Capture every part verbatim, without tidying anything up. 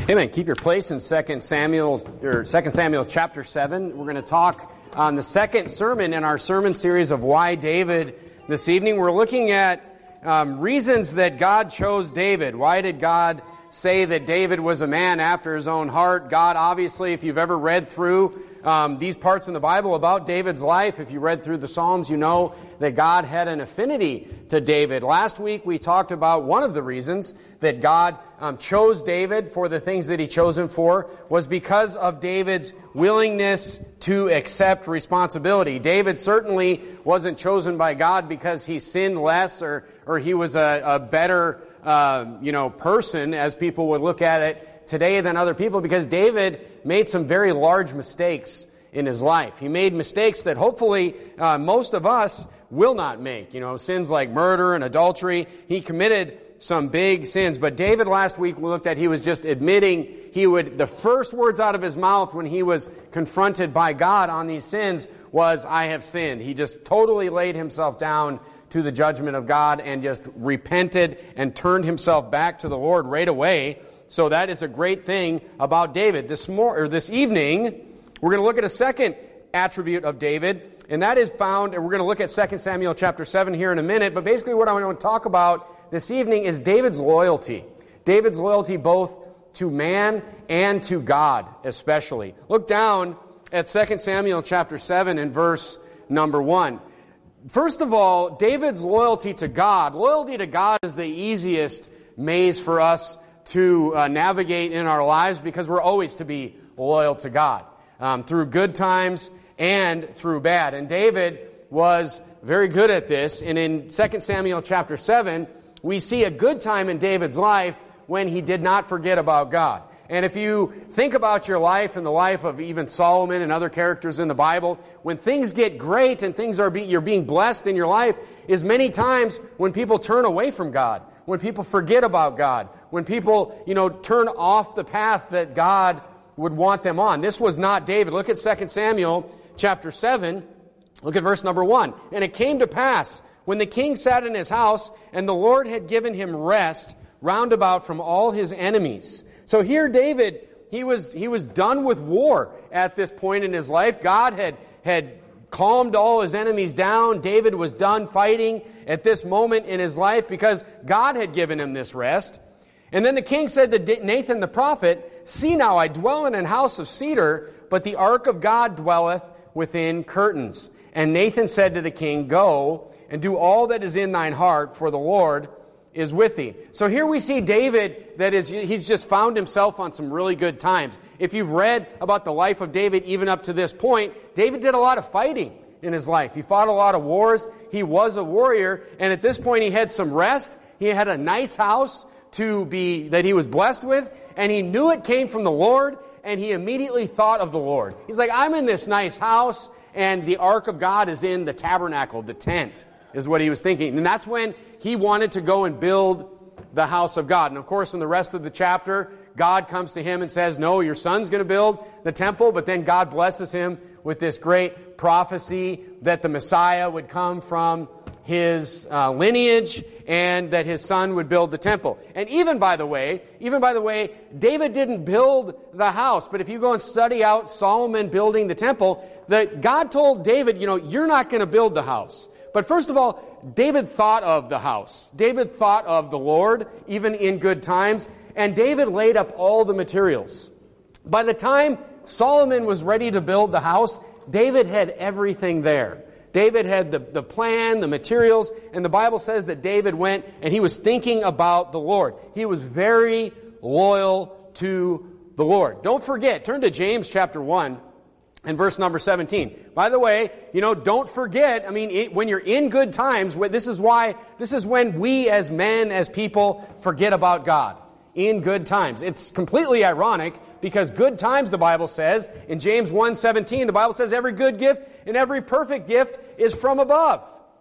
Amen. Keep your place in Second Samuel, or Second Samuel chapter seven. We're going to talk on the second sermon in our sermon series of Why David this evening. We're looking at um, reasons that God chose David. Why did God say that David was a man after his own heart? God, obviously, if you've ever read through um, these parts in the Bible about David's life, if you read through the Psalms, you know that God had an affinity to David. Last week we talked about one of the reasons that God um, chose David for the things that He chose him for was because of David's willingness to accept responsibility. David certainly wasn't chosen by God because he sinned less or, or he was a, a better uh, you know, person, as people would look at it today, than other people, because David made some very large mistakes in his life. He made mistakes that hopefully uh, most of us will not make. You know, sins like murder and adultery. He committed some big sins. But David, last week we looked at, he was just admitting he would, the first words out of his mouth when he was confronted by God on these sins was, I have sinned. He just totally laid himself down to the judgment of God and just repented and turned himself back to the Lord right away. So that is a great thing about David. This mor- or this evening, we're going to look at a second attribute of David, and that is found, and we're going to look at Second Samuel chapter seven here in a minute, but basically what I want to talk about this evening is David's loyalty. David's loyalty both to man and to God especially. Look down at Second Samuel chapter seven and verse number one. First of all, David's loyalty to God. Loyalty to God is the easiest maze for us to uh, navigate in our lives because we're always to be loyal to God um, through good times and through bad. And David was very good at this. And in Second Samuel chapter seven, we see a good time in David's life when he did not forget about God. And if you think about your life and the life of even Solomon and other characters in the Bible, when things get great and things are be, you're being blessed in your life, is many times when people turn away from God, when people forget about God, when people, you know, turn off the path that God would want them on. This was not David. Look at Second Samuel chapter seven. Look at verse number one. And it came to pass, when the king sat in his house, and the Lord had given him rest round about from all his enemies. So here David, he was he was done with war at this point in his life. God had had calmed all his enemies down. David was done fighting at this moment in his life because God had given him this rest. And then the king said to Nathan the prophet, See now, I dwell in an house of cedar, but the ark of God dwelleth within curtains. And Nathan said to the king, Go and do all that is in thine heart, for the Lord is with thee. So here we see David, that is, he's just found himself on some really good times. If you've read about the life of David even up to this point, David did a lot of fighting in his life. He fought a lot of wars. He was a warrior. And at this point he had some rest. He had a nice house to be, that he was blessed with. And he knew it came from the Lord. And he immediately thought of the Lord. He's like, I'm in this nice house. And the ark of God is in the tabernacle, the tent, is what he was thinking. And that's when he wanted to go and build the house of God. And of course, in the rest of the chapter, God comes to him and says, no, your son's going to build the temple. But then God blesses him with this great prophecy that the Messiah would come from his uh, lineage and that his son would build the temple. And even by the way, even by the way, David didn't build the house. But if you go and study out Solomon building the temple, that God told David, you know, you're not going to build the house. But first of all, David thought of the house. David thought of the Lord, even in good times. And David laid up all the materials. By the time Solomon was ready to build the house, David had everything there. David had the, the plan, the materials, and the Bible says that David went and he was thinking about the Lord. He was very loyal to the Lord. Don't forget, turn to James chapter one. And verse number seventeen. By the way, you know, don't forget, I mean, it, when you're in good times, this is why, this is when we as men, as people, forget about God. In good times. It's completely ironic because good times, the Bible says, in James one seventeen, the Bible says every good gift and every perfect gift is from above.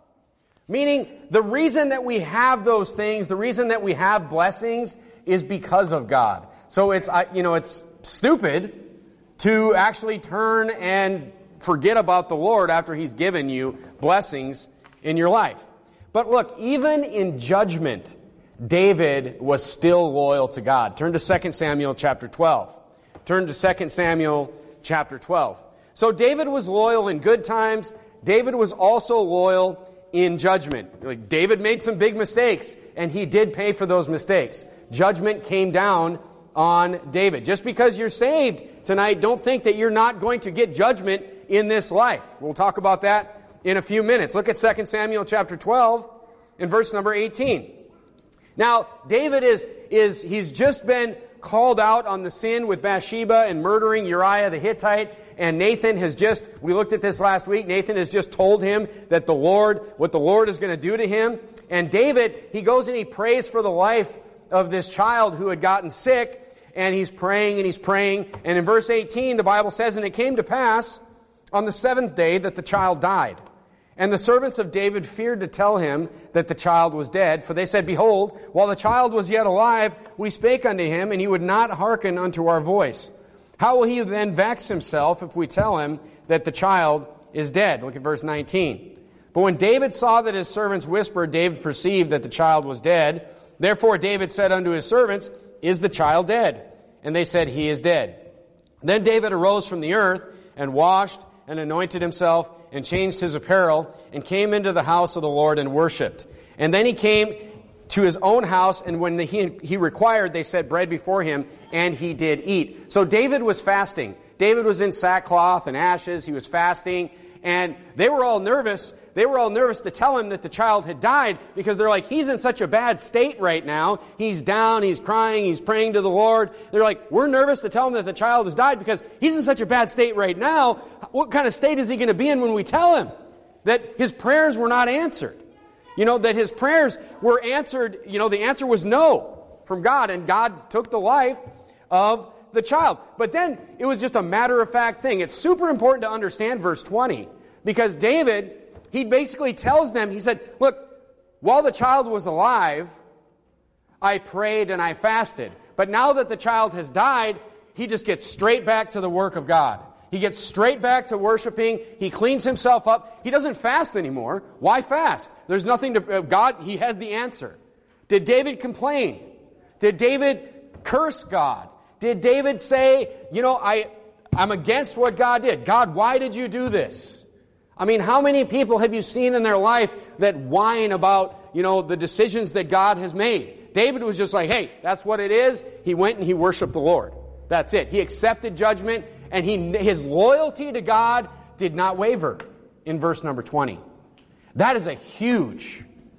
Meaning, the reason that we have those things, the reason that we have blessings is because of God. So it's, you know, it's stupid to actually turn and forget about the Lord after He's given you blessings in your life. But look, even in judgment, David was still loyal to God. Turn to Second Samuel chapter twelve. Turn to Second Samuel chapter twelve. So David was loyal in good times. David was also loyal in judgment. Like, David made some big mistakes, and he did pay for those mistakes. Judgment came down on David. Just because you're saved tonight, don't think that you're not going to get judgment in this life. We'll talk about that in a few minutes. Look at Second Samuel chapter twelve in verse number eighteen. Now, David is, is he's just been called out on the sin with Bathsheba and murdering Uriah the Hittite. And Nathan has just, we looked at this last week, Nathan has just told him that the Lord, what the Lord is going to do to him. And David, he goes and he prays for the life of this child who had gotten sick. And he's praying and he's praying. And in verse eighteen, the Bible says, "And it came to pass on the seventh day that the child died. And the servants of David feared to tell him that the child was dead. For they said, Behold, while the child was yet alive, we spake unto him, and he would not hearken unto our voice. How will he then vex himself if we tell him that the child is dead?" Look at verse nineteen. "But when David saw that his servants whispered, David perceived that the child was dead. Therefore David said unto his servants, Is the child dead? And they said, He is dead. Then David arose from the earth, and washed, and anointed himself, and changed his apparel, and came into the house of the Lord and worshipped. And then he came to his own house, and when he, he required, they set bread before him, and he did eat." So David was fasting. David was in sackcloth and ashes. He was fasting, and they were all nervous. They were all nervous to tell him that the child had died, because they're like, he's in such a bad state right now. He's down, he's crying, he's praying to the Lord. They're like, we're nervous to tell him that the child has died because he's in such a bad state right now. What kind of state is he going to be in when we tell him that his prayers were not answered? You know, that his prayers were answered, you know, the answer was no from God, and God took the life of the child. But then it was just a matter-of-fact thing. It's super important to understand verse twenty, because David, he basically tells them, he said, look, while the child was alive, I prayed and I fasted. But now that the child has died, he just gets straight back to the work of God. He gets straight back to worshiping. He cleans himself up. He doesn't fast anymore. Why fast? There's nothing to... Uh, God, he has the answer. Did David complain? Did David curse God? Did David say, you know, I, I'm against what God did? God, why did you do this? I mean, how many people have you seen in their life that whine about, you know, the decisions that God has made? David was just like, hey, that's what it is. He went and he worshiped the Lord. That's it. He accepted judgment, and he his loyalty to God did not waver in verse number twenty. That is a huge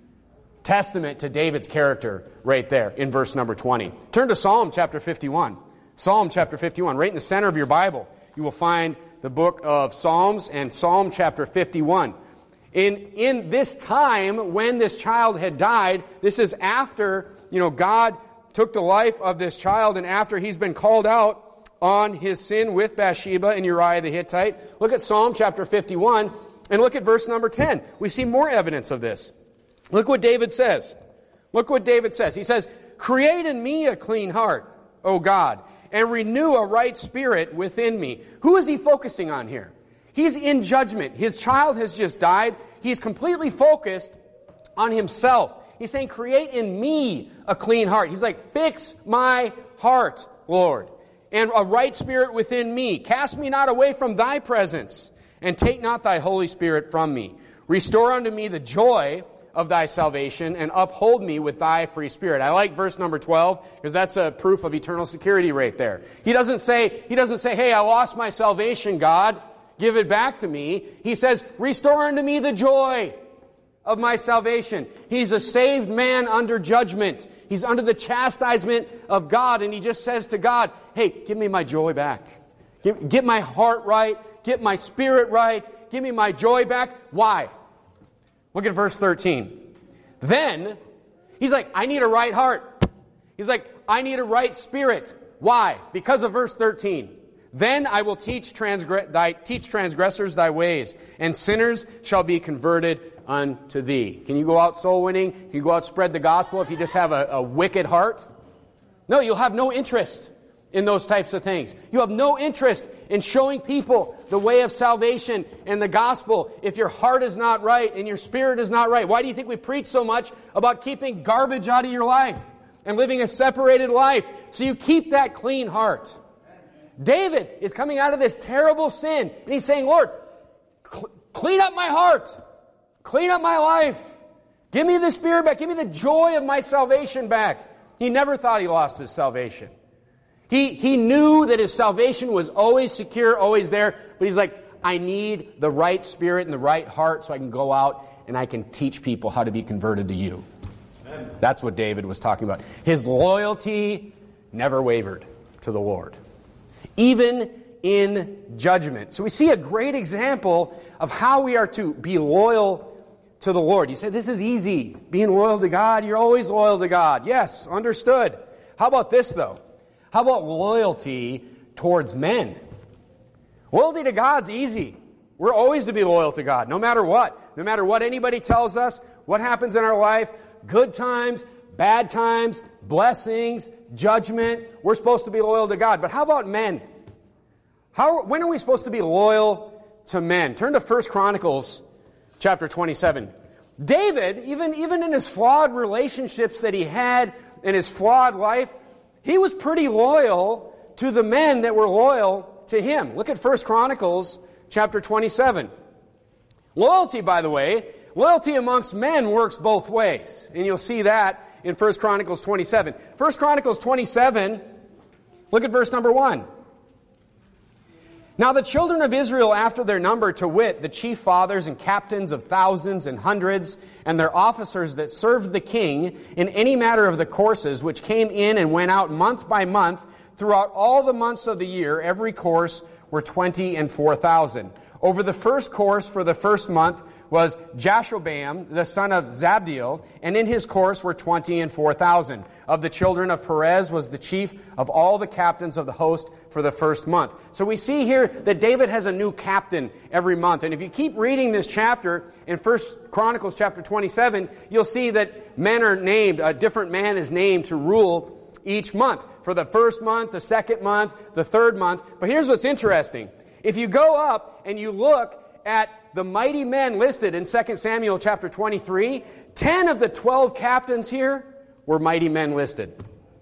testament to David's character right there in verse number twenty. Turn to Psalm chapter fifty-one. Psalm chapter fifty-one. Right in the center of your Bible, you will find the book of Psalms and Psalm chapter fifty-one. In, in this time when this child had died, this is after, you know, God took the life of this child, and after he's been called out on his sin with Bathsheba and Uriah the Hittite. Look at Psalm chapter fifty-one and look at verse number ten. We see more evidence of this. Look what David says. Look what David says. He says, "Create in me a clean heart, O God, and renew a right spirit within me." Who is he focusing on here? He's in judgment. His child has just died. He's completely focused on himself. He's saying, create in me a clean heart. He's like, fix my heart, Lord, and a right spirit within me. Cast me not away from thy presence, and take not thy Holy Spirit from me. Restore unto me the joy of thy salvation, and uphold me with thy free spirit. I like verse number twelve, because that's a proof of eternal security right there. He doesn't say, he doesn't say, hey, I lost my salvation, God, give it back to me. He says, restore unto me the joy of my salvation. He's a saved man under judgment. He's under the chastisement of God, and he just says to God, hey, give me my joy back. Get, get my heart right. Get my spirit right. Give me my joy back. Why? Look at verse thirteen. Then, he's like, I need a right heart. He's like, I need a right spirit. Why? Because of verse thirteen. Then I will teach, transgress- thy, teach transgressors thy ways, and sinners shall be converted unto thee. Can you go out soul winning? Can you go out spread the gospel if you just have a, a wicked heart? No, you'll have no interest. in those types of things. You have no interest in showing people the way of salvation and the gospel if your heart is not right and your spirit is not right. Why do you think we preach so much about keeping garbage out of your life and living a separated life so you keep that clean heart? David is coming out of this terrible sin and he's saying, Lord, cl- clean up my heart. Clean up my life. Give me the spirit back. Give me the joy of my salvation back. He never thought he lost his salvation. He, he knew that his salvation was always secure, always there, but he's like, I need the right spirit and the right heart so I can go out and I can teach people how to be converted to you. Amen. That's what David was talking about. His loyalty never wavered to the Lord, even in judgment. So we see a great example of how we are to be loyal to the Lord. You say, this is easy, being loyal to God. You're always loyal to God. Yes, understood. How about this, though? How about loyalty towards men? Loyalty to God's easy. We're always to be loyal to God, no matter what. No matter what anybody tells us, what happens in our life, good times, bad times, blessings, judgment, we're supposed to be loyal to God. But how about men? How, when are we supposed to be loyal to men? Turn to First Chronicles chapter twenty-seven. David, even, even in his flawed relationships that he had in his flawed life, he was pretty loyal to the men that were loyal to him. Look at First Chronicles chapter twenty-seven. Loyalty, by the way, loyalty amongst men works both ways. And you'll see that in First Chronicles twenty-seven. First Chronicles twenty-seven, look at verse number one. Now the children of Israel after their number, to wit, the chief fathers and captains of thousands and hundreds, and their officers that served the king in any matter of the courses, which came in and went out month by month, throughout all the months of the year, every course were twenty and four thousand. Over the first course for the first month was Jashobam, the son of Zabdiel, and in his course were twenty and four thousand. Of the children of Perez was the chief of all the captains of the host for the first month. So we see here that David has a new captain every month. And if you keep reading this chapter in First Chronicles chapter twenty-seven, you'll see that men are named, a different man is named to rule each month. For the first month, the second month, the third month. But here's what's interesting. If you go up and you look at the mighty men listed in Second Samuel chapter twenty-three, ten of the twelve captains here were mighty men listed.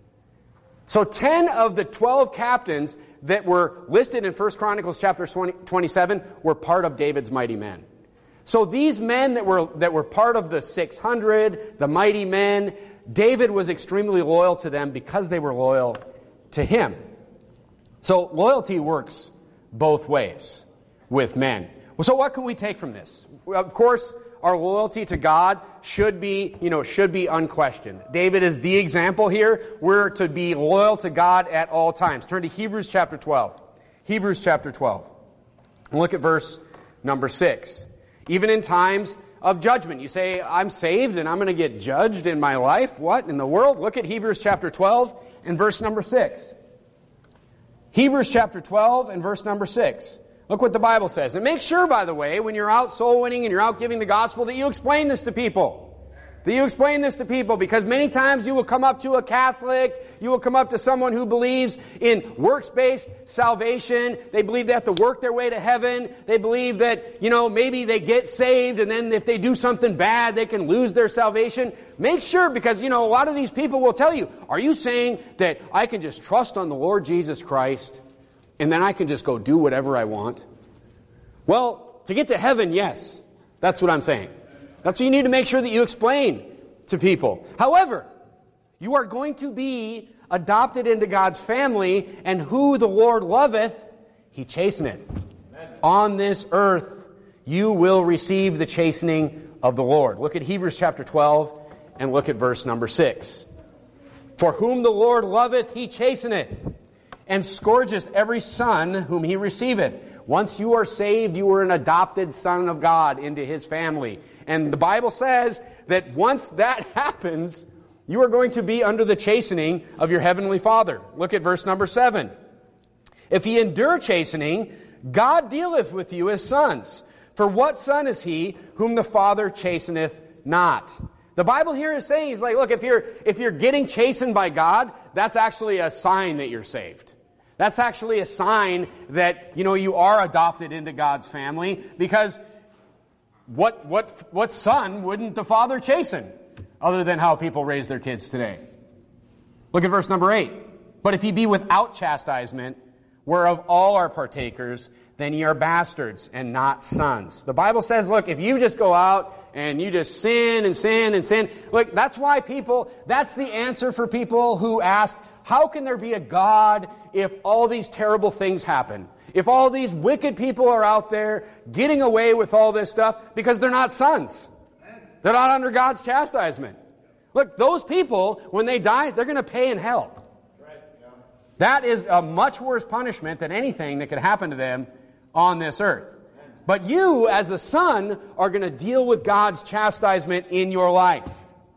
So ten of the twelve captains that were listed in First Chronicles chapter twenty-seven were part of David's mighty men. So these men that were that were part of the six hundred, the mighty men, David was extremely loyal to them because they were loyal to him. So loyalty works both ways with men. Well, so what can we take from this? Of course, our loyalty to God should be, you know, should be unquestioned. David is the example here. We're to be loyal to God at all times. Turn to Hebrews chapter twelve. Hebrews chapter twelve. And look at verse number six. Even in times of judgment. You say, I'm saved and I'm going to get judged in my life? What in the world? Look at Hebrews chapter twelve and verse number six. Hebrews chapter twelve and verse number six. Look what the Bible says. And make sure, by the way, when you're out soul winning and you're out giving the gospel, that you explain this to people. That you explain this to people, because many times you will come up to a Catholic, you will come up to someone who believes in works-based salvation. They believe they have to work their way to heaven. They believe that, you know, maybe they get saved and then if they do something bad, they can lose their salvation. Make sure, because, you know, a lot of these people will tell you, are you saying that I can just trust on the Lord Jesus Christ and then I can just go do whatever I want? Well, to get to heaven, yes. That's what I'm saying. That's what you need to make sure that you explain to people. However, you are going to be adopted into God's family, and who the Lord loveth, He chasteneth. On this earth, you will receive the chastening of the Lord. Look at Hebrews chapter twelve, and look at verse number six. For whom the Lord loveth, He chasteneth, and scourgeth every son whom He receiveth. Once you are saved, you are an adopted son of God into His family. And the Bible says that once that happens, you are going to be under the chastening of your heavenly Father. Look at verse number seven. If ye endure chastening, God dealeth with you as sons. For what son is he whom the Father chasteneth not? The Bible here is saying, he's like, look, if you're, if you're getting chastened by God, that's actually a sign that you're saved. That's actually a sign that, you know, you are adopted into God's family, because what what what son wouldn't the father chasten other than how people raise their kids today? Look at verse number eight. But if ye be without chastisement, whereof all are partakers, then ye are bastards and not sons. The Bible says, look, if you just go out and you just sin and sin and sin, look, that's why people, that's the answer for people who ask, how can there be a God if all these terrible things happen? If all these wicked people are out there getting away with all this stuff because they're not sons. They're not under God's chastisement. Look, those people, when they die, they're going to pay in hell. That is a much worse punishment than anything that could happen to them on this earth. But you, as a son, are going to deal with God's chastisement in your life.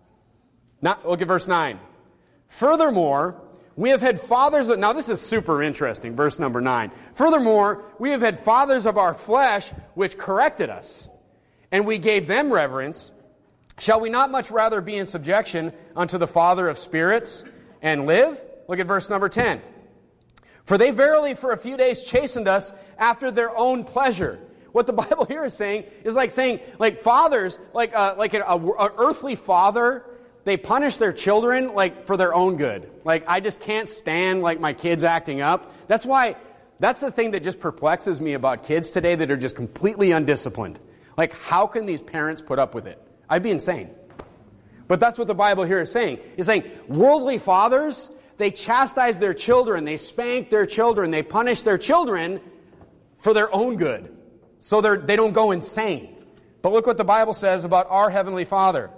Now, look at verse nine. Furthermore, we have had fathers of... Now, this is super interesting, verse number nine. Furthermore, we have had fathers of our flesh which corrected us, and we gave them reverence. Shall we not much rather be in subjection unto the Father of spirits and live? Look at verse number ten. For they verily for a few days chastened us after their own pleasure. What the Bible here is saying is like saying, like fathers, like a, like an earthly father, they punish their children like for their own good. Like, I just can't stand like my kids acting up. That's why, that's the thing that just perplexes me about kids today that are just completely undisciplined. Like, how can these parents put up with it? I'd be insane. But that's what the Bible here is saying. It's saying worldly fathers, they chastise their children, they spank their children, they punish their children for their own good. So they're, they don't go insane. But look what the Bible says about our Heavenly Father.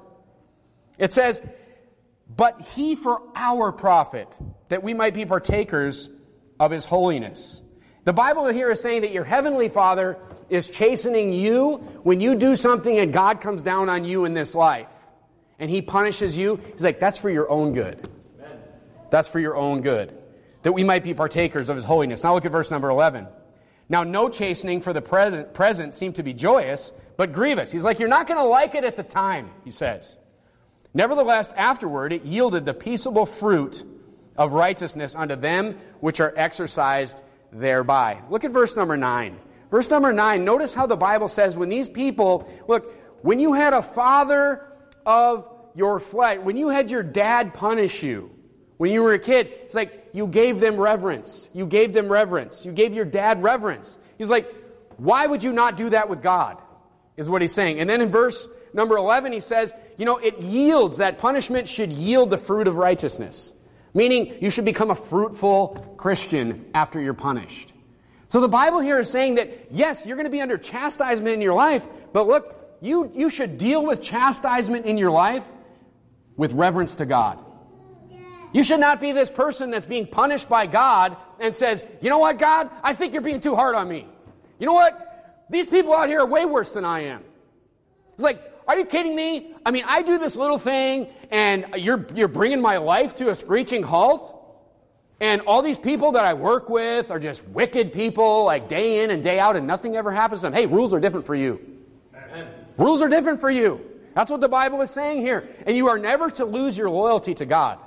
It says, but He for our profit, that we might be partakers of His holiness. The Bible here is saying that your Heavenly Father is chastening you when you do something and God comes down on you in this life. And He punishes you. He's like, that's for your own good. Amen. That's for your own good. That we might be partakers of His holiness. Now look at verse number eleven. Now no chastening for the present, present seemed to be joyous, but grievous. He's like, you're not going to like it at the time, he says. Nevertheless, afterward it yielded the peaceable fruit of righteousness unto them which are exercised thereby. Look at verse number nine. Verse number nine, notice how the Bible says when these people, look, when you had a father of your flesh, when you had your dad punish you, when you were a kid, it's like you gave them reverence. You gave them reverence. You gave your dad reverence. He's like, why would you not do that with God? Is what he's saying. And then in verse number eleven, he says, you know, it yields, that punishment should yield the fruit of righteousness. Meaning you should become a fruitful Christian after you're punished. So the Bible here is saying that, yes, you're going to be under chastisement in your life, but look, you, you should deal with chastisement in your life with reverence to God. You should not be this person that's being punished by God and says, you know what, God, I think you're being too hard on me. You know what? These people out here are way worse than I am. It's like, are you kidding me? I mean, I do this little thing and you're, you're bringing my life to a screeching halt? And all these people that I work with are just wicked people, like day in and day out, and nothing ever happens to them. Hey, rules are different for you. Amen. Rules are different for you. That's what the Bible is saying here. And you are never to lose your loyalty to God.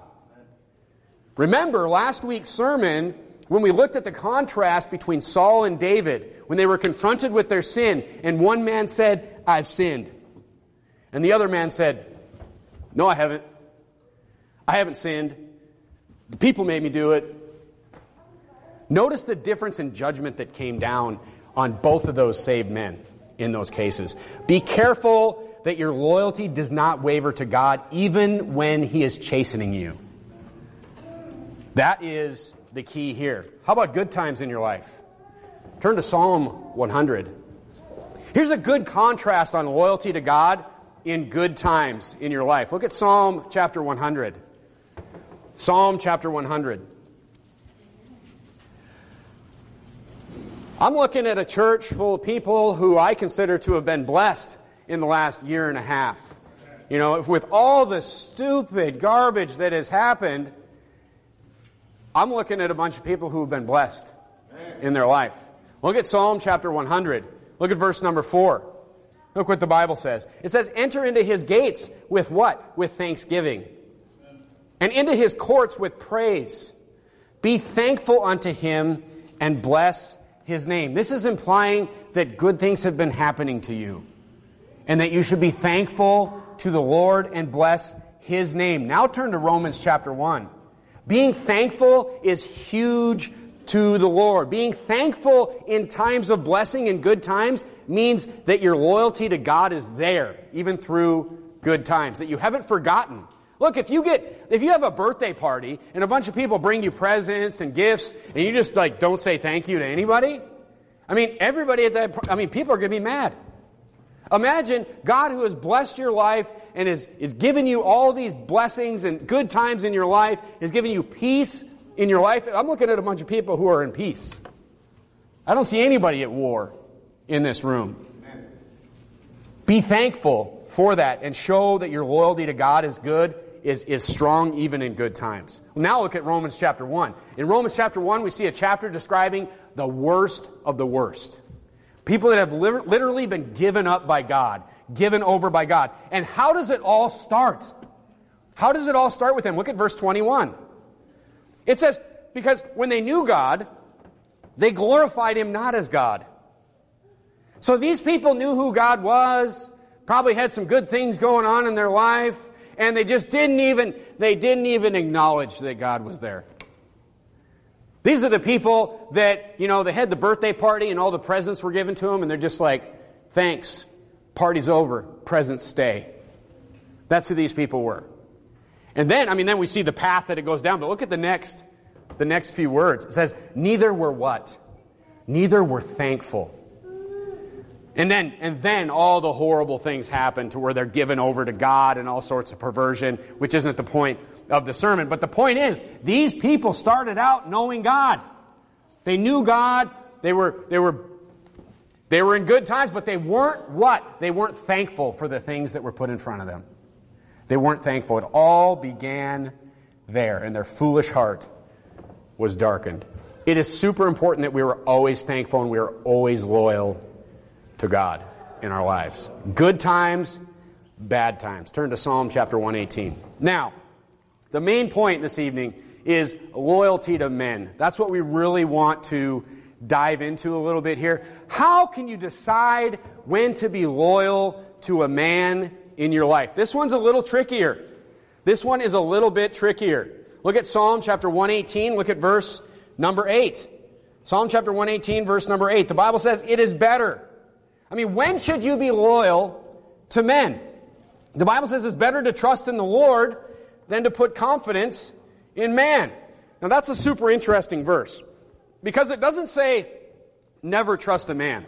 Remember last week's sermon when we looked at the contrast between Saul and David, when they were confronted with their sin, and one man said, I've sinned. And the other man said, no, I haven't. I haven't sinned. The people made me do it. Notice the difference in judgment that came down on both of those saved men in those cases. Be careful that your loyalty does not waver to God even when He is chastening you. That is the key here. How about good times in your life? Turn to Psalm one hundred. Here's a good contrast on loyalty to God in good times in your life. Look at Psalm chapter one hundred. Psalm chapter one hundred. I'm looking at a church full of people who I consider to have been blessed in the last year and a half. You know, with all the stupid garbage that has happened, I'm looking at a bunch of people who have been blessed in their life. Look at Psalm chapter one hundred. Look at verse number four. Look what the Bible says. It says, enter into His gates with what? With thanksgiving. And into His courts with praise. Be thankful unto him and bless his name. This is implying that good things have been happening to you, and that you should be thankful to the Lord and bless his name. Now turn to Romans chapter one. Being thankful is huge to the Lord. Being thankful in times of blessing and good times means that your loyalty to God is there, even through good times, that you haven't forgotten. Look, if you get, if you have a birthday party and a bunch of people bring you presents and gifts and you just like don't say thank you to anybody, I mean, everybody at that, I mean, people are going to be mad. Imagine God who has blessed your life and is, is giving you all these blessings and good times in your life, is giving you peace in your life. I'm looking at a bunch of people who are in peace. I don't see anybody at war in this room. Be thankful for that and show that your loyalty to God is good, is, is strong even in good times. Now look at Romans chapter one. In Romans chapter one, we see a chapter describing the worst of the worst. People that have li- literally been given up by God, given over by God. And how does it all start? How does it all start with them? Look at verse twenty-one. It says, because when they knew God, they glorified him not as God. So these people knew who God was, probably had some good things going on in their life, and they just didn't even, they didn't even acknowledge that God was there. These are the people that, you know, they had the birthday party and all the presents were given to them, and they're just like, thanks, party's over, presents stay. That's who these people were. And then, I mean, then we see the path that it goes down, but look at the next, the next few words. It says, neither were what? Neither were thankful. And then, and then all the horrible things happen to where they're given over to God and all sorts of perversion, which isn't the point of the sermon. But the point is, these people started out knowing God. They knew God. They were, they were, they were in good times, but they weren't what? They weren't thankful for the things that were put in front of them. They weren't thankful. It all began there, and their foolish heart was darkened. It is super important that we were always thankful and we are always loyal to God in our lives. Good times, bad times. Turn to Psalm chapter one eighteen. Now, the main point this evening is loyalty to men. That's what we really want to dive into a little bit here. How can you decide when to be loyal to a man in your life? This one's a little trickier. This one is a little bit trickier. Look at Psalm chapter one eighteen. Look at verse number eight. Psalm chapter one eighteen, verse number eight. The Bible says, it is better. I mean, when should you be loyal to men? The Bible says it's better to trust in the Lord than to put confidence in man. Now that's a super interesting verse, because it doesn't say never trust a man.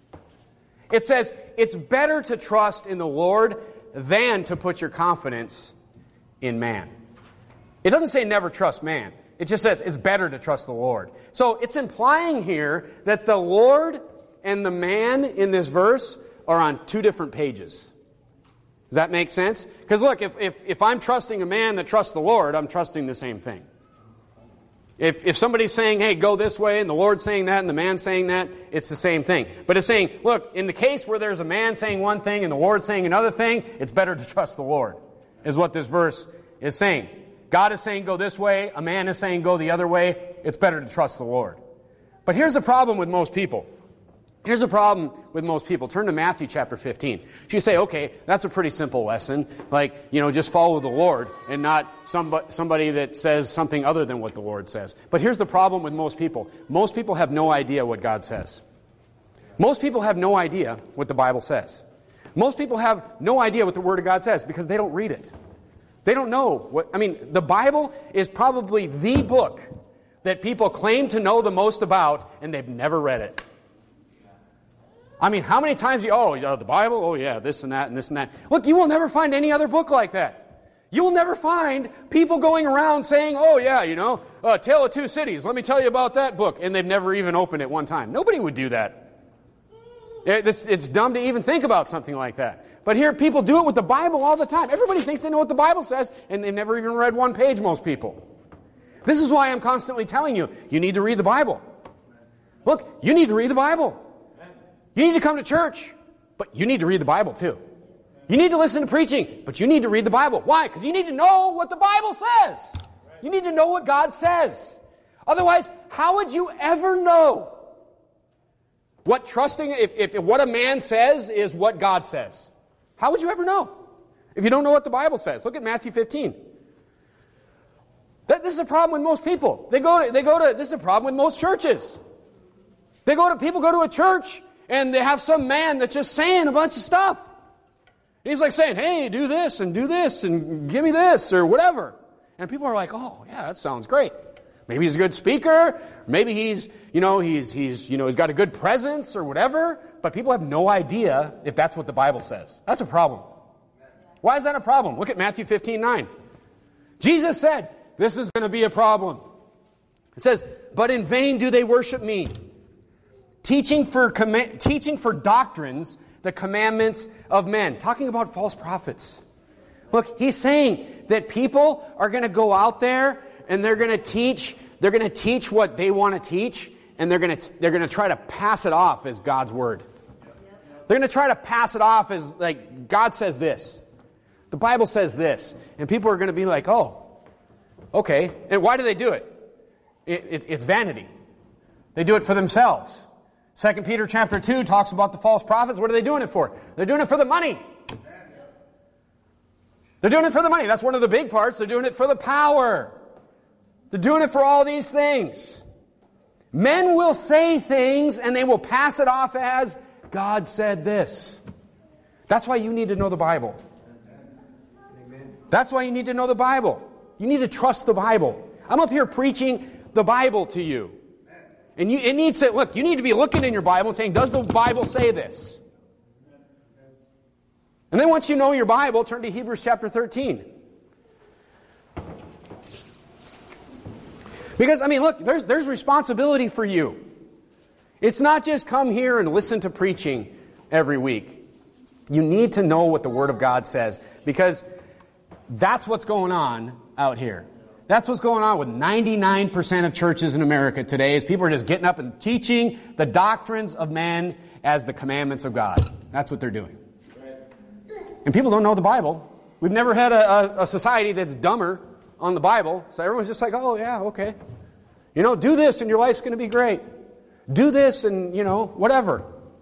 It says it's better to trust in the Lord than to put your confidence in man. It doesn't say never trust man. It just says it's better to trust the Lord. So it's implying here that the Lord and the man in this verse are on two different pages. Does that make sense? Because look, if, if, if I'm trusting a man that trusts the Lord, I'm trusting the same thing. If, if somebody's saying, hey, go this way, and the Lord's saying that, and the man's saying that, it's the same thing. But it's saying, look, in the case where there's a man saying one thing and the Lord saying another thing, it's better to trust the Lord, is what this verse is saying. God is saying go this way, a man is saying go the other way, it's better to trust the Lord. But here's the problem with most people. Here's a problem with most people. Turn to Matthew chapter fifteen. You say, okay, that's a pretty simple lesson. Like, you know, just follow the Lord and not somebody, somebody that says something other than what the Lord says. But here's the problem with most people. Most people have no idea what God says. Most people have no idea what the Bible says. Most people have no idea what the Word of God says because they don't read it. They don't know what, I mean, the Bible is probably the book that people claim to know the most about, and they've never read it. I mean, how many times you, oh, the Bible, oh yeah, this and that and this and that. Look, you will never find any other book like that. You will never find people going around saying, oh yeah, you know, uh, Tale of Two Cities, let me tell you about that book. And they've never even opened it one time. Nobody would do that. It's, it's dumb to even think about something like that. But here, people do it with the Bible all the time. Everybody thinks they know what the Bible says, and they've never even read one page, most people. This is why I'm constantly telling you, you need to read the Bible. Look, you need to read the Bible. You need to come to church, but you need to read the Bible too. You need to listen to preaching, but you need to read the Bible. Why? Because you need to know what the Bible says. You need to know what God says. Otherwise, how would you ever know what trusting, if, if what a man says is what God says? How would you ever know if you don't know what the Bible says? Look at Matthew fifteen. That, this is a problem with most people. They go to, they go to, this is a problem with most churches. They go to, people go to a church and they have some man that's just saying a bunch of stuff. And he's like saying, hey, do this and do this and give me this or whatever. And people are like, oh, yeah, that sounds great. Maybe he's a good speaker. Maybe he's, you know, he's, he's, you know, he's got a good presence or whatever. But people have no idea if that's what the Bible says. That's a problem. Why is that a problem? Look at Matthew fifteen nine. Jesus said, this is going to be a problem. It says, but in vain do they worship me, teaching for comm- teaching for doctrines the commandments of men. Talking about false prophets. Look, he's saying that people are going to go out there and they're going to teach, they're going to teach what they want to teach, and they're going to they're going to try to pass it off as God's word. They're going to try to pass it off as like God says this. The Bible says this. And people are going to be like, "Oh, okay." And why do they do it? It, it it's vanity. They do it for themselves. Second Peter chapter two talks about the false prophets. What are they doing it for? They're doing it for the money. They're doing it for the money. That's one of the big parts. They're doing it for the power. They're doing it for all these things. Men will say things and they will pass it off as, God said this. That's why you need to know the Bible. That's why you need to know the Bible. You need to trust the Bible. I'm up here preaching the Bible to you. And you, it needs to, look, you need to be looking in your Bible and saying, does the Bible say this? And then once you know your Bible, turn to Hebrews chapter thirteen. Because, I mean, look, there's, there's responsibility for you. It's not just come here and listen to preaching every week. You need to know what the Word of God says, because that's what's going on out here. That's what's going on with ninety-nine percent of churches in America today, is people are just getting up and teaching the doctrines of men as the commandments of God. That's what they're doing. And people don't know the Bible. We've never had a, a, a society that's dumber on the Bible. So everyone's just like, oh, yeah, okay. You know, do this and your life's going to be great. Do this and, you know, whatever.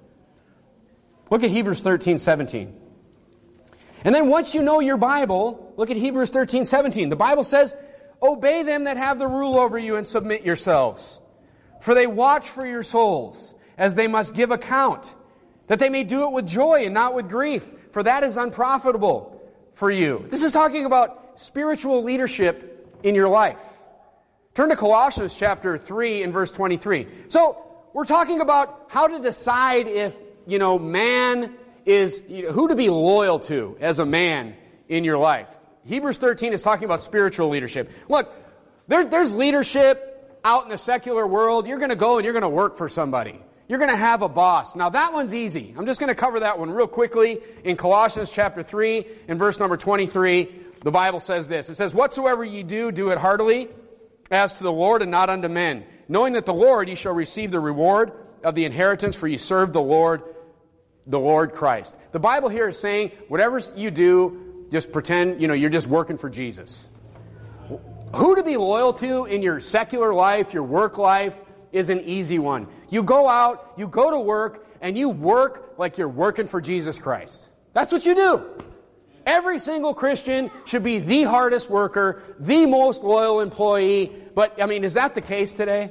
Look at Hebrews thirteen seventeen. And then once you know your Bible, look at Hebrews thirteen seventeen. The Bible says, obey them that have the rule over you and submit yourselves. For they watch for your souls, as they must give account, that they may do it with joy and not with grief, for that is unprofitable for you. This is talking about spiritual leadership in your life. Turn to Colossians chapter three and verse twenty-three. So, we're talking about how to decide if, you know, man is, you know, who to be loyal to as a man in your life. Hebrews thirteen is talking about spiritual leadership. Look, there's, there's leadership out in the secular world. You're going to go and you're going to work for somebody. You're going to have a boss. Now that one's easy. I'm just going to cover that one real quickly. In Colossians chapter three and verse number twenty-three, the Bible says this. It says, whatsoever ye do, do it heartily, as to the Lord and not unto men, knowing that the Lord ye shall receive the reward of the inheritance, for ye serve the Lord, the Lord Christ. The Bible here is saying, whatever you do, just pretend, you know, you're just working for Jesus. Who to be loyal to in your secular life, your work life, is an easy one. You go out, you go to work, and you work like you're working for Jesus Christ. That's what you do. Every single Christian should be the hardest worker, the most loyal employee. But, I mean, is that the case today?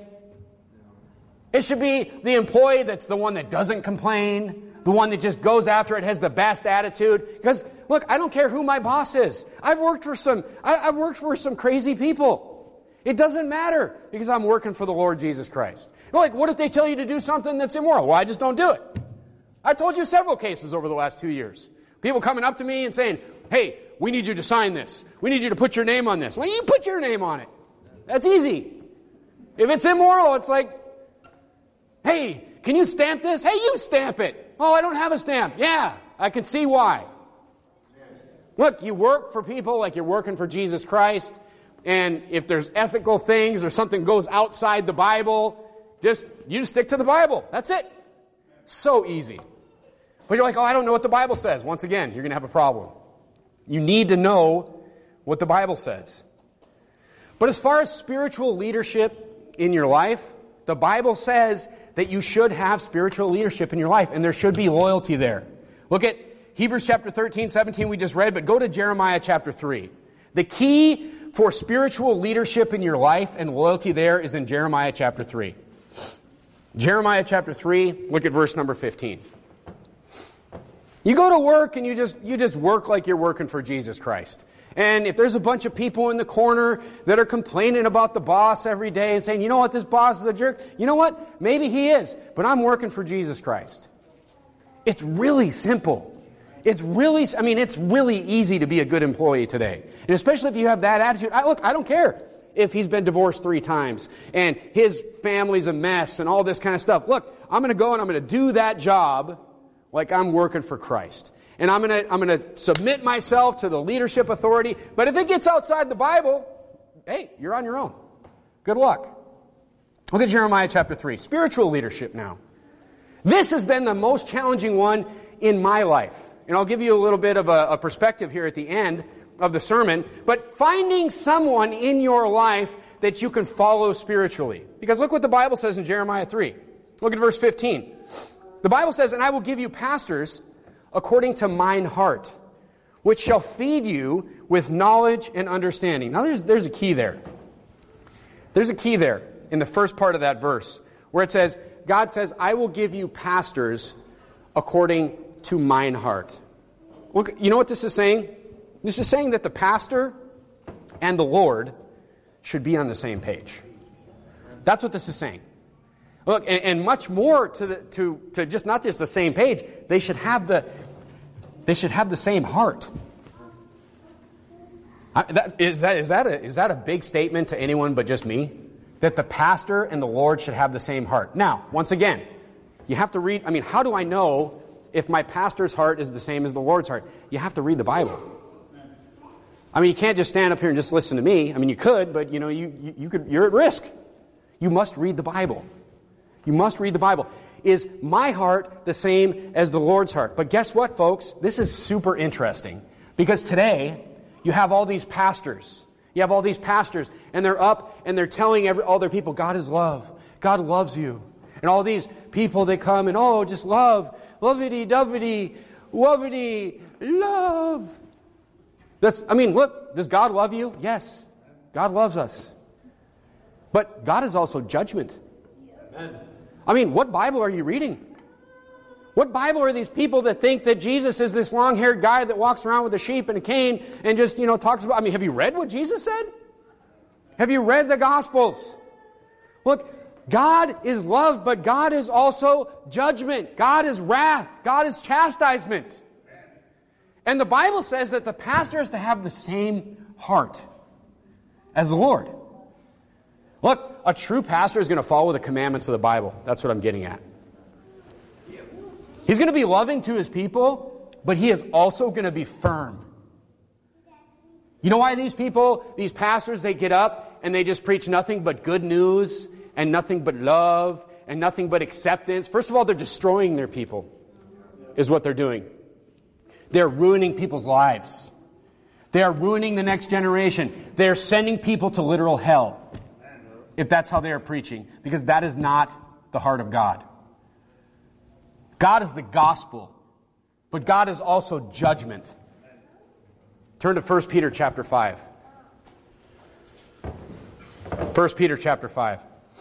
It should be the employee that's the one that doesn't complain, the one that just goes after it, has the best attitude. Because, look, I don't care who my boss is. I've worked for some, I, I've worked for some crazy people. It doesn't matter, because I'm working for the Lord Jesus Christ. You're like, what if they tell you to do something that's immoral? Well, I just don't do it. I told you several cases over the last two years. People coming up to me and saying, hey, we need you to sign this. We need you to put your name on this. Well, you put your name on it. That's easy. If it's immoral, it's like, hey, can you stamp this? Hey, you stamp it. Oh, I don't have a stamp. Yeah, I can see why. Look, you work for people like you're working for Jesus Christ. And if there's ethical things or something goes outside the Bible, just you just stick to the Bible. That's it. So easy. But you're like, oh, I don't know what the Bible says. Once again, you're going to have a problem. You need to know what the Bible says. But as far as spiritual leadership in your life, the Bible says that you should have spiritual leadership in your life, and there should be loyalty there. Look at Hebrews chapter thirteen, seventeen we just read, but go to Jeremiah chapter three. The key for spiritual leadership in your life and loyalty there is in Jeremiah chapter three. Jeremiah chapter three, look at verse number fifteen. You go to work and you just you just work like you're working for Jesus Christ. And if there's a bunch of people in the corner that are complaining about the boss every day and saying, you know what, this boss is a jerk, you know what, maybe he is, but I'm working for Jesus Christ. It's really simple. It's really, I mean, it's really easy to be a good employee today. And especially if you have that attitude. I, look, I don't care if he's been divorced three times and his family's a mess and all this kind of stuff. Look, I'm going to go and I'm going to do that job like I'm working for Christ. And I'm going to I'm going to submit myself to the leadership authority. But if it gets outside the Bible, hey, you're on your own. Good luck. Look at Jeremiah chapter three. Spiritual leadership now. This has been the most challenging one in my life. And I'll give you a little bit of a, a perspective here at the end of the sermon. But finding someone in your life that you can follow spiritually. Because look what the Bible says in Jeremiah three. Look at verse fifteen. The Bible says, and I will give you pastors according to mine heart, which shall feed you with knowledge and understanding. Now there's, there's a key there. There's a key there in the first part of that verse where it says, God says, I will give you pastors according to mine heart. Look, you know what this is saying? This is saying that the pastor and the Lord should be on the same page. That's what this is saying. Look, and, and much more to the, to to just not just the same page. They should have the they should have the same heart. I, that, is that is that a is that a big statement to anyone but just me? That the pastor and the Lord should have the same heart. Now, once again, you have to read. I mean, how do I know if my pastor's heart is the same as the Lord's heart? You have to read the Bible. I mean, you can't just stand up here and just listen to me. I mean, you could, but you know, you you, you could. You're at risk. You must read the Bible. You must read the Bible. Is my heart the same as the Lord's heart? But guess what, folks? This is super interesting. Because today, you have all these pastors. You have all these pastors, and they're up, and they're telling every, all their people, God is love. God loves you. And all these people, they come and, oh, just love. Lovity-dovity, lovity, love. That's, I mean, look, does God love you? Yes. God loves us. But God is also judgment. Amen. I mean, what Bible are you reading? What Bible are these people that think that Jesus is this long-haired guy that walks around with a sheep and a cane and just, you know, talks about... I mean, have you read what Jesus said? Have you read the Gospels? Look, God is love, but God is also judgment. God is wrath. God is chastisement. And the Bible says that the pastor is to have the same heart as the Lord. Look, a true pastor is going to follow the commandments of the Bible. That's what I'm getting at. He's going to be loving to his people, but he is also going to be firm. You know why these people, these pastors, they get up and they just preach nothing but good news and nothing but love and nothing but acceptance? First of all, they're destroying their people, is what they're doing. They're ruining people's lives. They are ruining the next generation. They're sending people to literal hell. If that's how they are preaching, because that is not the heart of God. God is the gospel, but God is also judgment. Turn to First Peter chapter five. First Peter chapter five.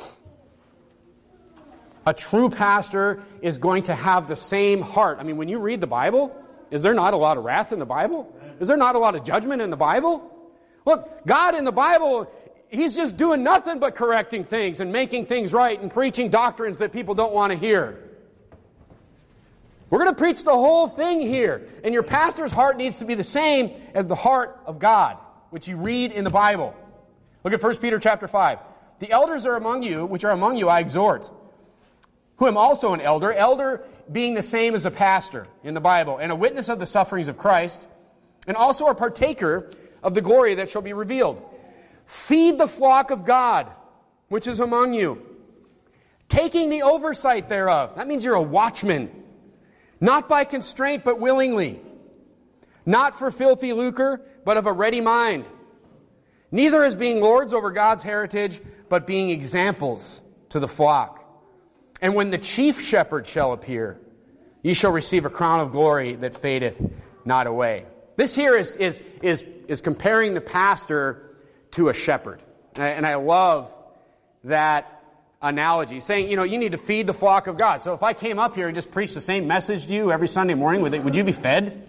A true pastor is going to have the same heart. I mean, when you read the Bible, is there not a lot of wrath in the Bible? Is there not a lot of judgment in the Bible? Look, God in the Bible... He's just doing nothing but correcting things and making things right and preaching doctrines that people don't want to hear. We're going to preach the whole thing here. And your pastor's heart needs to be the same as the heart of God, which you read in the Bible. Look at First Peter chapter five. The elders are among you, which are among you, I exhort, who am also an elder, elder being the same as a pastor in the Bible, and a witness of the sufferings of Christ, and also a partaker of the glory that shall be revealed. Feed the flock of God, which is among you, taking the oversight thereof. That means you're a watchman. Not by constraint, but willingly. Not for filthy lucre, but of a ready mind. neither as being lords over God's heritage, but being examples to the flock. And when the chief shepherd shall appear, ye shall receive a crown of glory that fadeth not away. This here is, is, is, is comparing the pastor to a shepherd. And I love that analogy, saying, you know, you need to feed the flock of God. So if I came up here and just preached the same message to you every Sunday morning, would, it, would you be fed?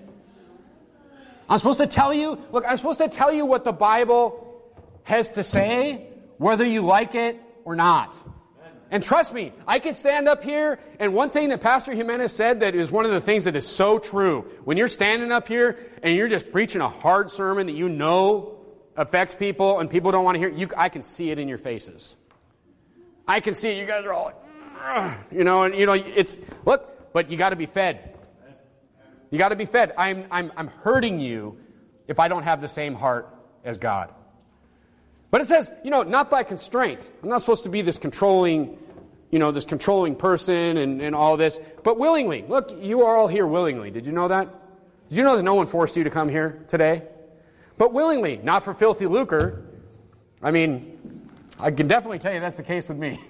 I'm supposed to tell you, look, I'm supposed to tell you what the Bible has to say, whether you like it or not. And trust me, I can stand up here, and one thing that Pastor Jimenez said that is one of the things that is so true. When you're standing up here and you're just preaching a hard sermon that you know affects people and people don't want to hear, you, I can see it in your faces. I can see it. You guys are all like, ugh, you know, and you know, it's, look, but you got to be fed. You got to be fed. I'm, I'm, I'm hurting you if I don't have the same heart as God. But it says, you know, not by constraint. I'm not supposed to be this controlling, you know, this controlling person and, and all this, but willingly. Look, you are all here willingly. Did you know that? Did you know that no one forced you to come here today? But willingly, not for filthy lucre. I mean, I can definitely tell you that's the case with me.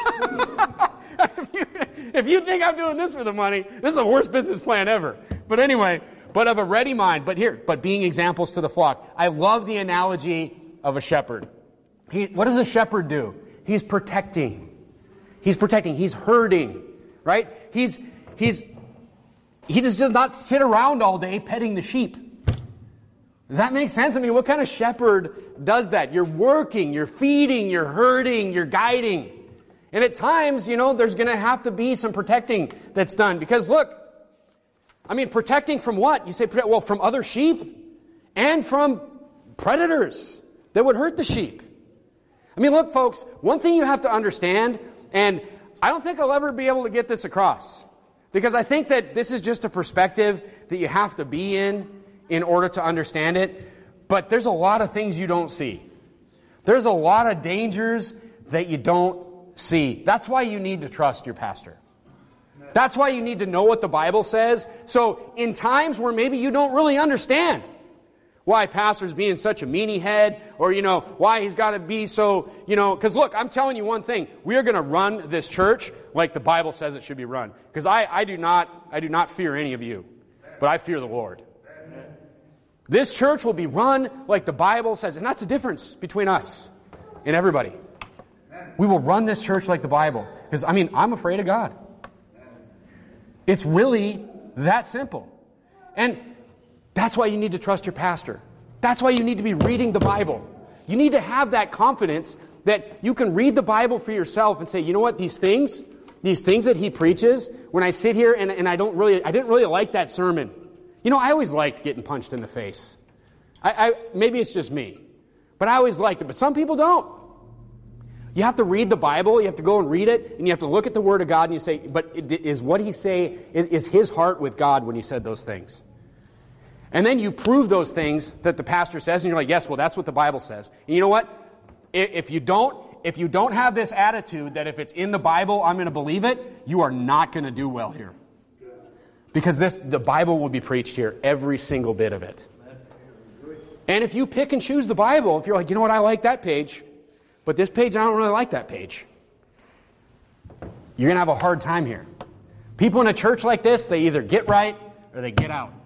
if, you, if you think I'm doing this for the money, this is the worst business plan ever. But anyway, but of a ready mind, but here, but being examples to the flock. I love the analogy of a shepherd. He, what does a shepherd do? He's protecting. He's protecting. He's herding, right? He's, he's, he just does not sit around all day petting the sheep. Does that make sense? I mean, what kind of shepherd does that? You're working, you're feeding, you're herding, you're guiding. And at times, you know, there's going to have to be some protecting that's done. Because look, I mean, protecting from what? You say, well, from other sheep and from predators that would hurt the sheep. I mean, look, folks, one thing you have to understand, and I don't think I'll ever be able to get this across, because I think that this is just a perspective that you have to be in in order to understand it. But there's a lot of things you don't see. There's a lot of dangers that you don't see. That's why you need to trust your pastor. That's why you need to know what the Bible says. So in times where maybe you don't really understand why pastor's being such a meanie head, or, you know, why he's got to be so, you know, because look, I'm telling you one thing. We are going to run this church like the Bible says it should be run. Because I, I do not, I do not fear any of you, but I fear the Lord. Amen. This church will be run like the Bible says, and that's the difference between us and everybody. Amen. We will run this church like the Bible. Because, I mean, I'm afraid of God. Amen. It's really that simple. And that's why you need to trust your pastor. That's why you need to be reading the Bible. You need to have that confidence that you can read the Bible for yourself and say, you know what, these things, these things that he preaches, when I sit here and, and I don't really, I didn't really like that sermon. You know, I always liked getting punched in the face. I, I maybe it's just me, but I always liked it. But some people don't. You have to read the Bible, you have to go and read it, and you have to look at the Word of God and you say, but is what he say, is his heart with God when he said those things? And then you prove those things that the pastor says, and you're like, yes, well, that's what the Bible says. And you know what? If you don't, if you don't have this attitude that if it's in the Bible, I'm going to believe it, you are not going to do well here. Because this, the Bible will be preached here, every single bit of it. And if you pick and choose the Bible, if you're like, you know what, I like that page, but this page, I don't really like that page, you're going to have a hard time here. People in a church like this, they either get right or they get out.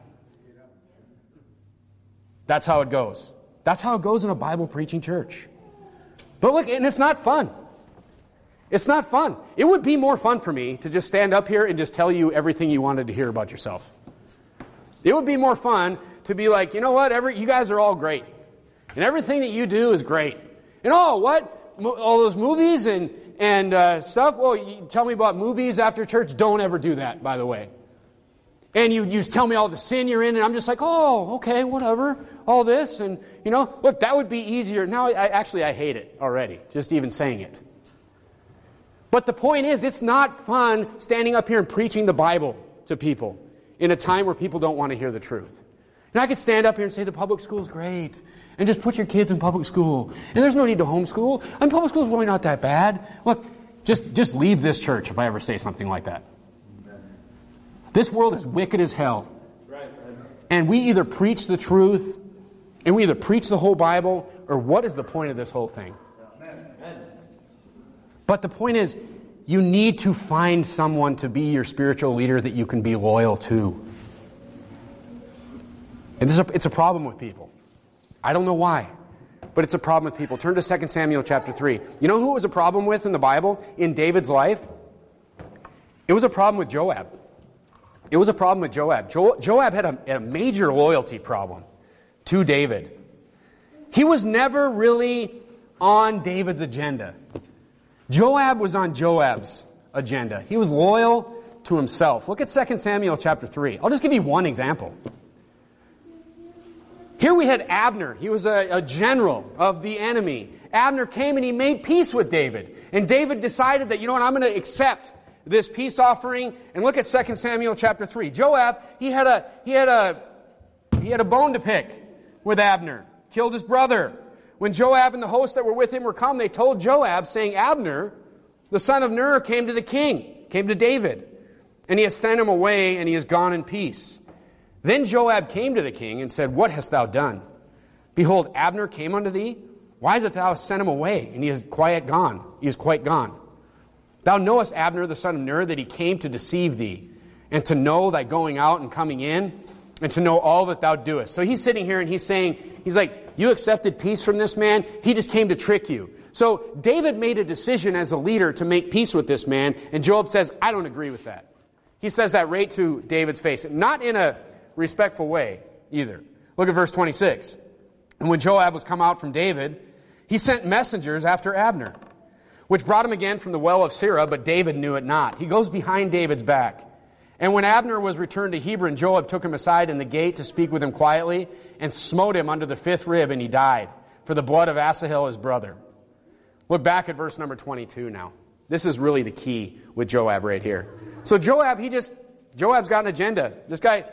That's how it goes. That's how it goes in a Bible preaching church. But look, and it's not fun. It's not fun. It would be more fun for me to just stand up here and just tell you everything you wanted to hear about yourself. It would be more fun to be like, you know what, every, you guys are all great. And everything that you do is great. And oh, what? Mo- all those movies and, and uh, stuff? Well, you tell me about movies after church. Don't ever do that, by the way. And you, you tell me all the sin you're in, and I'm just like, oh, okay, whatever, all this. And, you know, look, that would be easier. Now, I, actually, I hate it already, just even saying it. But the point is, it's not fun standing up here and preaching the Bible to people in a time where people don't want to hear the truth. And I could stand up here and say the public school is great, and just put your kids in public school. And there's no need to homeschool. I mean, public school is really not that bad. Look, just, just leave this church if I ever say something like that. This world is wicked as hell. And we either preach the truth, and we either preach the whole Bible, or what is the point of this whole thing? But the point is, you need to find someone to be your spiritual leader that you can be loyal to. And this is a, it's a problem with people. I don't know why, but it's a problem with people. Turn to Second Samuel chapter three. You know who it was a problem with in the Bible, in David's life? It was a problem with Joab. It was a problem with Joab. Jo- Joab had a, a major loyalty problem to David. He was never really on David's agenda. Joab was on Joab's agenda. He was loyal to himself. Look at Second Samuel chapter three. I'll just give you one example. Here we had Abner. He was a, a general of the enemy. Abner came and he made peace with David. And David decided that, you know what, I'm going to accept this peace offering. And look at Second Samuel chapter three. Joab, he had a he had a he had a bone to pick with Abner. Killed his brother. When Joab and the hosts that were with him were come, they told Joab, saying, Abner, the son of Ner, came to the king, came to David, and he has sent him away, and he is gone in peace. Then Joab came to the king and said, What hast thou done? Behold, Abner came unto thee. Why is it thou hast sent him away, and he is quiet gone? He is quite gone. Thou knowest Abner, the son of Ner, that he came to deceive thee, and to know thy going out and coming in, and to know all that thou doest. So he's sitting here and he's saying, he's like, you accepted peace from this man? He just came to trick you. So David made a decision as a leader to make peace with this man, and Joab says, I don't agree with that. He says that right to David's face. Not in a respectful way either. Look at verse twenty-six. And when Joab was come out from David, he sent messengers after Abner, which brought him again from the well of Sirah, but David knew it not. He goes behind David's back. And when Abner was returned to Hebron, Joab took him aside in the gate to speak with him quietly, and smote him under the fifth rib, and he died, for the blood of Asahel his brother. Look back at verse number twenty-two now. This is really the key with Joab right here. So Joab, he just, Joab's got an agenda. This guy,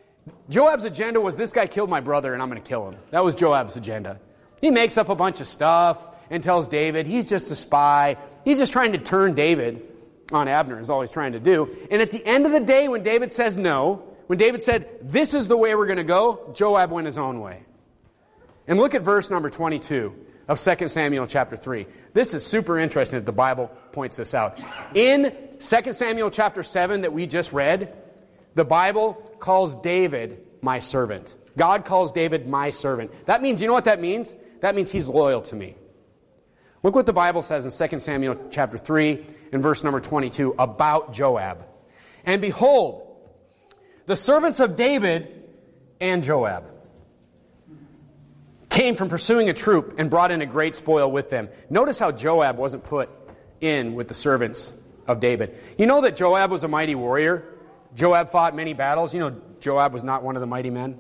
Joab's agenda was, this guy killed my brother and I'm going to kill him. That was Joab's agenda. He makes up a bunch of stuff and tells David he's just a spy. He's just trying to turn David on Abner, is all he's trying to do. And at the end of the day, when David says no, when David said, this is the way we're going to go, Joab went his own way. And look at verse number twenty-two of Second Samuel chapter three. This is super interesting that the Bible points this out. In Second Samuel chapter seven that we just read, the Bible calls David my servant. God calls David my servant. That means, you know what that means? That means he's loyal to me. Look what the Bible says in Second Samuel chapter three in verse number twenty-two about Joab. And behold, the servants of David and Joab came from pursuing a troop and brought in a great spoil with them. Notice how Joab wasn't put in with the servants of David. You know that Joab was a mighty warrior. Joab fought many battles. You know Joab was not one of the mighty men.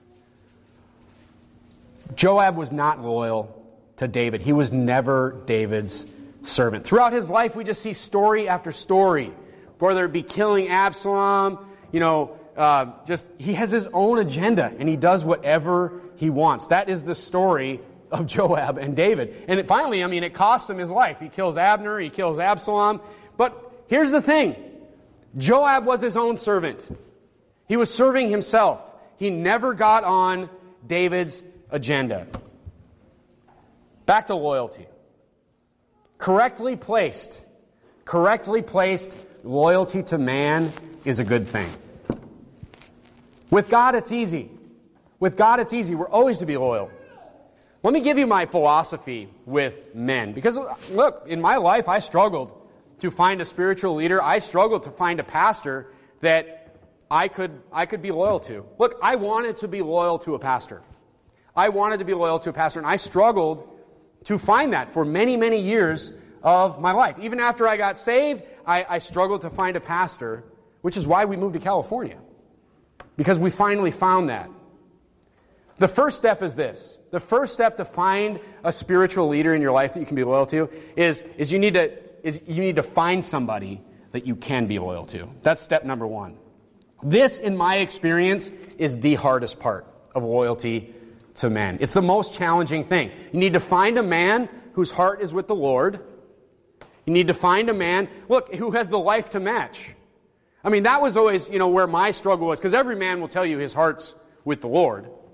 Joab was not loyal to David. He was never David's servant. Throughout his life, we just see story after story, whether it be killing Absalom, you know, uh, just he has his own agenda and he does whatever he wants. That is the story of Joab and David. And it, finally, I mean, it costs him his life. He kills Abner, he kills Absalom. But here's the thing. Joab was his own servant. He was serving himself. He never got on David's agenda. Back to loyalty. Correctly placed, correctly placed loyalty to man is a good thing. With God, it's easy. With God, it's easy. We're always to be loyal. Let me give you my philosophy with men. Because, look, in my life, I struggled to find a spiritual leader. I struggled to find a pastor that I could, I could be loyal to. Look, I wanted to be loyal to a pastor. I wanted to be loyal to a pastor, and I struggled to find that for many, many years of my life. Even after I got saved, I, I struggled to find a pastor, which is why we moved to California. Because we finally found that. The first step is this. The first step to find a spiritual leader in your life that you can be loyal to is, is you need to is you need to find somebody that you can be loyal to. That's step number one. This, in my experience, is the hardest part of loyalty to men. It's the most challenging thing. You need to find a man whose heart is with the Lord. You need to find a man, look, who has the life to match. I mean, that was always, you know, where my struggle was, because every man will tell you his heart's with the Lord.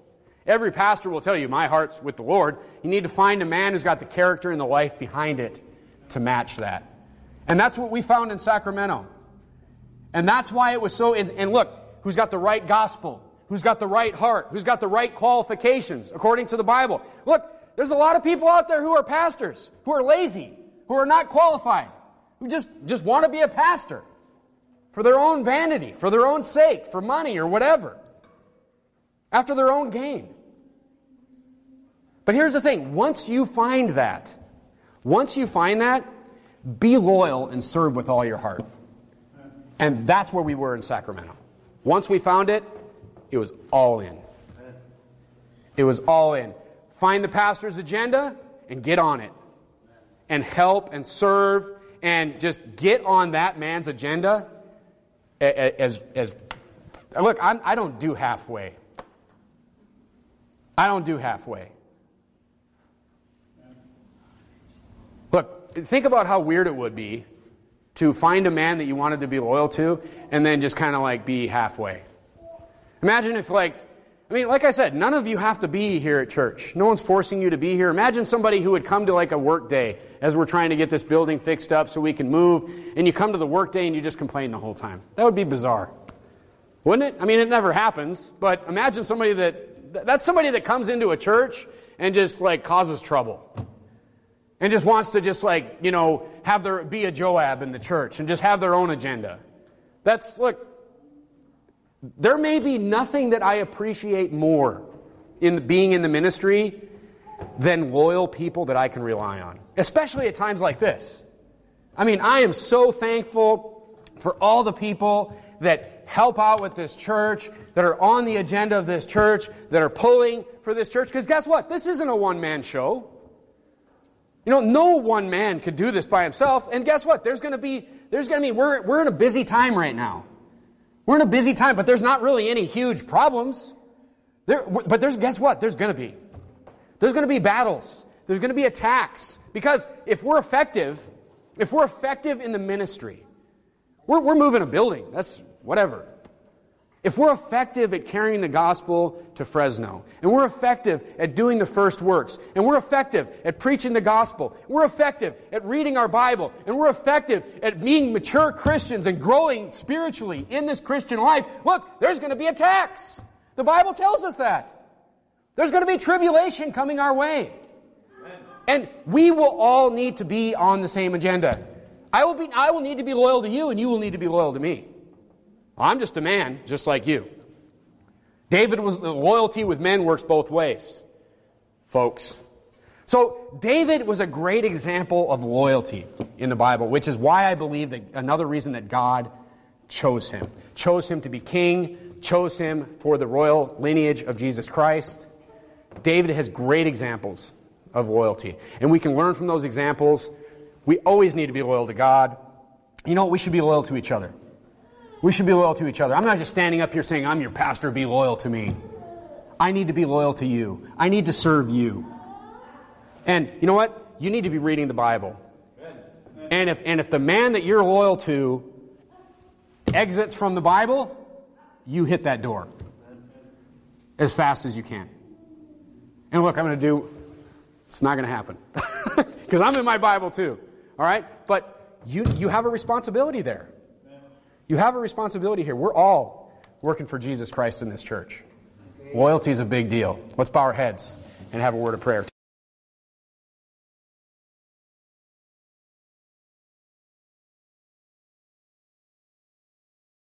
Every pastor will tell you, my heart's with the Lord. You need to find a man who's got the character and the life behind it to match that. And that's what we found in Sacramento. And that's why it was so... And look, who's got the right gospel? Who's got the right heart? Who's got the right qualifications according to the Bible? Look, there's a lot of people out there who are pastors, who are lazy, who are not qualified, who just, just want to be a pastor for their own vanity, for their own sake, for money or whatever, after their own gain. But here's the thing. Once you find that, once you find that, be loyal and serve with all your heart. And that's where we were in Sacramento. Once we found it, it was all in. It was all in. Find the pastor's agenda and get on it. And help and serve and just get on that man's agenda as, as look, I'm, I don't do halfway. I don't do halfway. Look, think about how weird it would be to find a man that you wanted to be loyal to and then just kind of like be halfway. Imagine if like, I mean, like I said, none of you have to be here at church. No one's forcing you to be here. Imagine somebody who would come to like a work day as we're trying to get this building fixed up so we can move, and you come to the work day and you just complain the whole time. That would be bizarre. Wouldn't it? I mean, it never happens, but imagine somebody that, that's somebody that comes into a church and just like causes trouble. And just wants to just like, you know, have there be a Joab in the church and just have their own agenda. That's, look, there may be nothing that I appreciate more in being in the ministry than loyal people that I can rely on. Especially at times like this. I mean, I am so thankful for all the people that help out with this church, that are on the agenda of this church, that are pulling for this church. Because guess what? This isn't a one-man show. You know, no one man could do this by himself. And guess what? There's going to be, there's going to be, we're, we're in a busy time right now. We're in a busy time, but there's not really any huge problems. There, but there's, guess what? There's going to be. There's going to be battles. There's going to be attacks. Because if we're effective, if we're effective in the ministry, we're, we're moving a building. That's whatever. If we're effective at carrying the gospel to Fresno, and we're effective at doing the first works, and we're effective at preaching the gospel, we're effective at reading our Bible, and we're effective at being mature Christians and growing spiritually in this Christian life, look, there's going to be attacks. The Bible tells us that. There's going to be tribulation coming our way. And we will all need to be on the same agenda. I will be, I will need to be loyal to you, and you will need to be loyal to me. I'm just a man, just like you. David was, loyalty with men works both ways, folks. So David was a great example of loyalty in the Bible, which is why I believe that another reason that God chose him. Chose him to be king, chose him for the royal lineage of Jesus Christ. David has great examples of loyalty. And we can learn from those examples. We always need to be loyal to God. You know what? We should be loyal to each other. We should be loyal to each other. I'm not just standing up here saying, I'm your pastor, be loyal to me. I need to be loyal to you. I need to serve you. And you know what? You need to be reading the Bible. And if, and if the man that you're loyal to exits from the Bible, you hit that door as fast as you can. And look, I'm going to do, it's not going to happen. Because I'm in my Bible too. All right? But you, you have a responsibility there. You have a responsibility here. We're all working for Jesus Christ in this church. Loyalty is a big deal. Let's bow our heads and have a word of prayer.